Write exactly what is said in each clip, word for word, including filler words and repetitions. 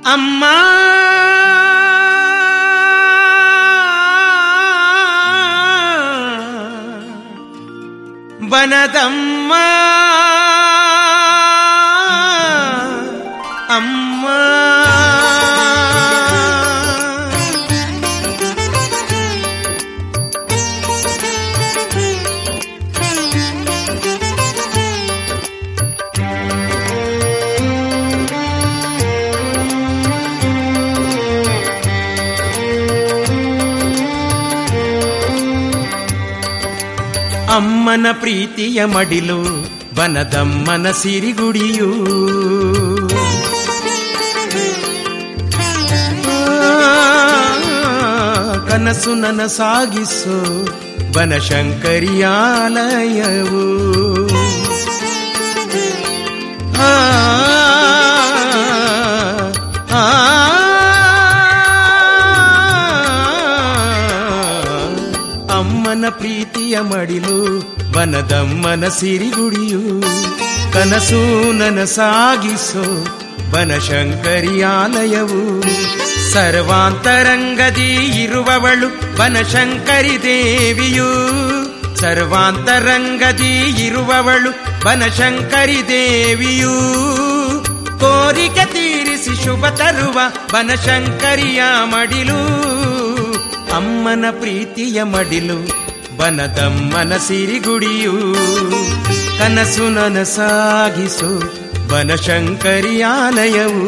ಅಮ್ಮ ಬನದಮ್ಮ ಅಮ್ಮ ಅಮ್ಮನ ಪ್ರೀತಿಯ ಮಡಿಲು ಬನದಮ್ಮನ ಸಿರಿಗುಡಿಯು ಕನಸು ನನಸಾಗಿಸೋ ಬನಶಂಕರಿಯಾಲಯವು ಆ ಅಮ್ಮನ ಪ್ರೀತಿಯ ಮಡಿಲು ಬನದಮ್ಮನ ಸಿರಿಗುಡಿಯು ಕನಸು ನನಸಾಗಿಸೋ ಬನಶಂಕರಿಯಾಲಯವು ಸರ್ವಾಂತರಂಗದಿ ಇರುವವಳು ಬನಶಂಕರಿ ದೇವಿಯು ಸರ್ವಾಂತರಂಗದಿ ಇರುವವಳು ಬನಶಂಕರಿ ದೇವಿಯು ಕೋರಿಕೆ ತೀರಿಸಿ ಶುಭ ತರುವ ಬನಶಂಕರಿಯ ಮಡಿಲು ಅಮ್ಮನ ಪ್ರೀತಿಯ ಮಡಿಲು ಬನದಮ್ಮನ ಸಿರಿಗುಡಿಯು ಕನಸು ನನಸಾಗಿಸೋ ಬನಶಂಕರಿಯಾಲಯವು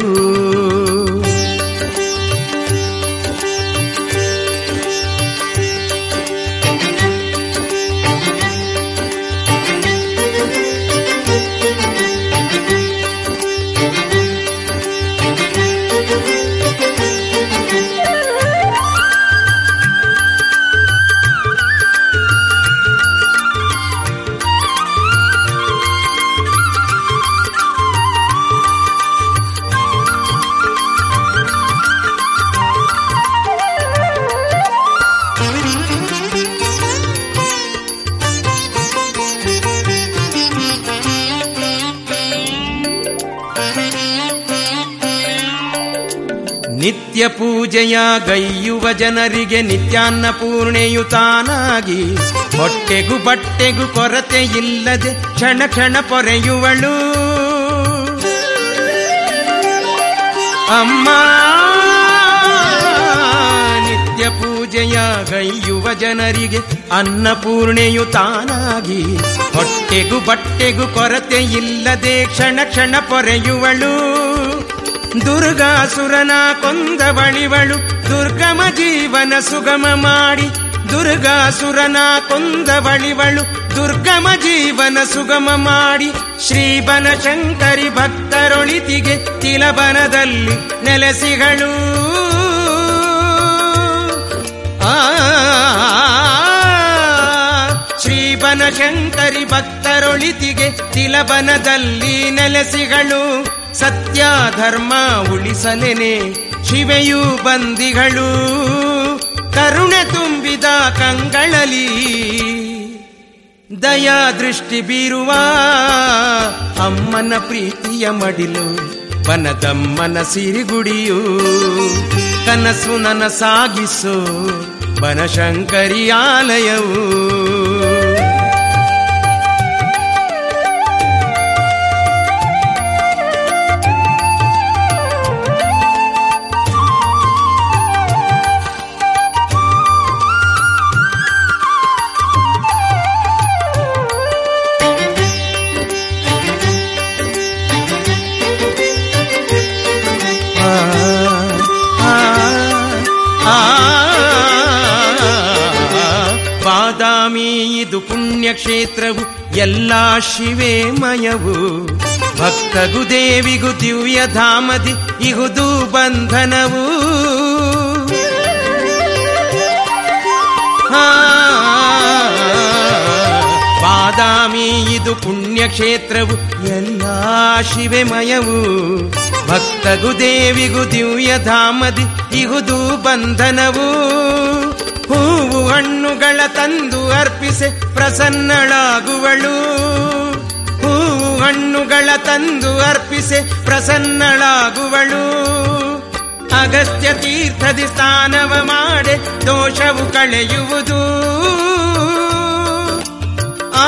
ನಿತ್ಯ ಪೂಜೆಯ ಗೈಯುವ ಜನರಿಗೆ ನಿತ್ಯಾನ್ನ ಪೂರ್ಣೆಯು ತಾನಾಗಿ ಹೊಟ್ಟೆಗೂ ಬಟ್ಟೆಗೂ ಕೊರತೆ ಇಲ್ಲದೆ ಕ್ಷಣ ಕ್ಷಣ ಪೊರೆಯುವಳು ಅಮ್ಮ ನಿತ್ಯ ಪೂಜೆಯ ಗೈಯುವ ಜನರಿಗೆ ಅನ್ನಪೂರ್ಣೆಯು ತಾನಾಗಿ ಹೊಟ್ಟೆಗೂ ಬಟ್ಟೆಗೂ ಕೊರತೆ ಇಲ್ಲದೆ ಕ್ಷಣ ಕ್ಷಣ ಪೊರೆಯುವಳು ದುರ್ಗಾಸುರನ ಕೊಂದ ಬಳಿವಳು ದುರ್ಗಮ ಜೀವನ ಸುಗಮ ಮಾಡಿ ದುರ್ಗಾಸುರನ ಕೊಂದ ಬಳಿವಳು ದುರ್ಗಮ ಜೀವನ ಸುಗಮ ಮಾಡಿ ಶ್ರೀ ಬನಶಂಕರಿ ಭಕ್ತರೊಳಿತಿಗೆ ತಿಲಬನದಲ್ಲಿ ನೆಲೆಸಿಗಳು ಆ ಶ್ರೀ ಬನಶಂಕರಿ ಭಕ್ತರೊಳಿತಿಗೆ ತಿಲಬನದಲ್ಲಿ ನೆಲೆಸಿಗಳು ಸತ್ಯ ಧರ್ಮ ಉಳಿಸಲೇನೆ ಶಿವೆಯು ಬಂದಿಗಳು ಕರುಣೆ ತುಂಬಿದ ಕಂಗಳಲ್ಲಿ ದಯಾ ದೃಷ್ಟಿ ಬೀರುವ ಅಮ್ಮನ ಪ್ರೀತಿಯ ಮಡಿಲು ಬನದಮ್ಮನ ಸಿರಿಗುಡಿಯು ಕನಸು ನನಸಾಗಿಸೋ ಬನಶಂಕರಿಯಾಲಯವು ಬಾದಾಮಿ ಇದು ಪುಣ್ಯಕ್ಷೇತ್ರವು ಎಲ್ಲ ಶಿವೇಮಯವು ಭಕ್ತಗೂ ದೇವಿಗೂ ದಿವ್ಯ ಧಾಮದಿ ಇಹುದು ಬಂಧನವು ಬಾದಾಮಿ ಇದು ಪುಣ್ಯಕ್ಷೇತ್ರವು ಎಲ್ಲ ಶಿವೆಮಯವು ಭಕ್ತಗೂ ದೇವಿಗೂ ದಿವ್ಯ ಧಾಮದಿ ಇಹುದು ಬಂಧನವು ಹೂವು ಹಣ್ಣುಗಳ ತಂದು ಅರ್ಪಿಸೆ ಪ್ರಸನ್ನಳಾಗುವಳು ಹೂವು ಹಣ್ಣುಗಳ ತಂದು ಅರ್ಪಿಸೆ ಪ್ರಸನ್ನಳಾಗುವಳು ಅಗಸ್ತ್ಯ ತೀರ್ಥದಿ ಸ್ನಾನವ ಮಾಡೆ ದೋಷವು ಕಳೆಯುವುದು. ಆ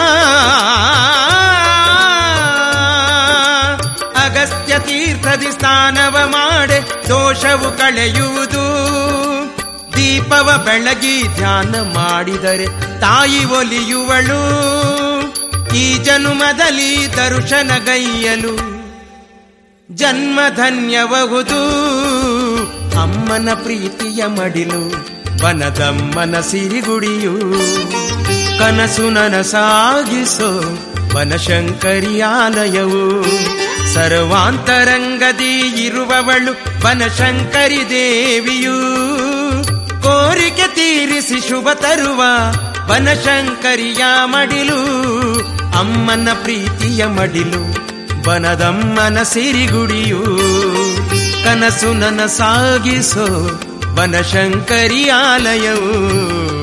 ಅಗಸ್ತ್ಯ ತೀರ್ಥದಿ ಸ್ನಾನವ ಮಾಡೆ ದೋಷವು ಕಳೆಯುವುದು. ದೀಪವ ಬೆಳಗಿ ಧ್ಯಾನ ಮಾಡಿದರೆ ತಾಯಿ ಒಲಿಯುವಳು. ಈ ಜನುಮದಲ್ಲಿ ದರ್ಶನಗೈಯಲು ಜನ್ಮಧನ್ಯಬಹುದು. ಅಮ್ಮನ ಪ್ರೀತಿಯ ಮಡಿಲು ವನದಮ್ಮನ ಸಿರಿಗುಡಿಯು. ಕನಸು ನನಸಾಗಿಸೋ ಬನಶಂಕರಿಯಾಲಯವು. ಸರ್ವಾಂತರಂಗದಿ ಇರುವವಳು ಬನಶಂಕರಿ ದೇವಿಯು. ಕೋರಿಕೆ ತೀರಿಸಿ ಶುಭ ತರುವ ಬನಶಂಕರಿಯ ಮಡಿಲು. ಅಮ್ಮನ ಪ್ರೀತಿಯ ಮಡಿಲು ಬನದಮ್ಮನ ಸಿರಿಗುಡಿಯು. ಕನಸು ನನಸಾಗಿಸೋ ಬನಶಂಕರಿಯಾಲಯವು.